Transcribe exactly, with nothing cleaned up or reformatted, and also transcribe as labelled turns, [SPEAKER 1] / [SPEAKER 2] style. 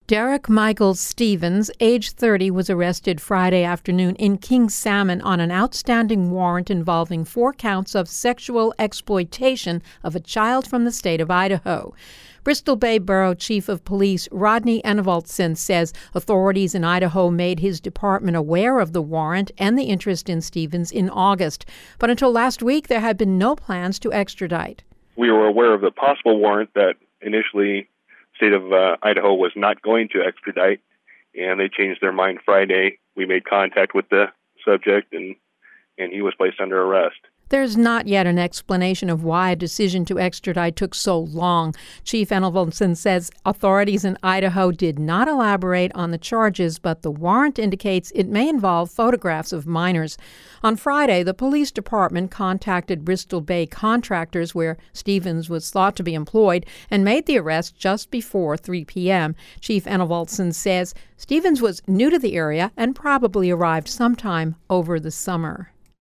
[SPEAKER 1] Derek Michael Stevens, age thirty, was arrested Friday afternoon in King Salmon on an outstanding warrant involving four counts of sexual exploitation of a child from the state of Idaho. Bristol Bay Borough Chief of Police Rodney Enevoldson says authorities in Idaho made his department aware of the warrant and the interest in Stevens in August. But until last week, there had been no plans to extradite.
[SPEAKER 2] We were aware of the possible warrant that initially state of uh, Idaho was not going to extradite, and they changed their mind Friday. We made contact with the subject, and, and he was placed under arrest.
[SPEAKER 1] There's not yet an explanation of why a decision to extradite took so long. Chief Enevoldson says authorities in Idaho did not elaborate on the charges, but the warrant indicates it may involve photographs of minors. On Friday, the police department contacted Bristol Bay contractors where Stevens was thought to be employed and made the arrest just before three p.m. Chief Enevoldson says Stevens was new to the area and probably arrived sometime over the summer.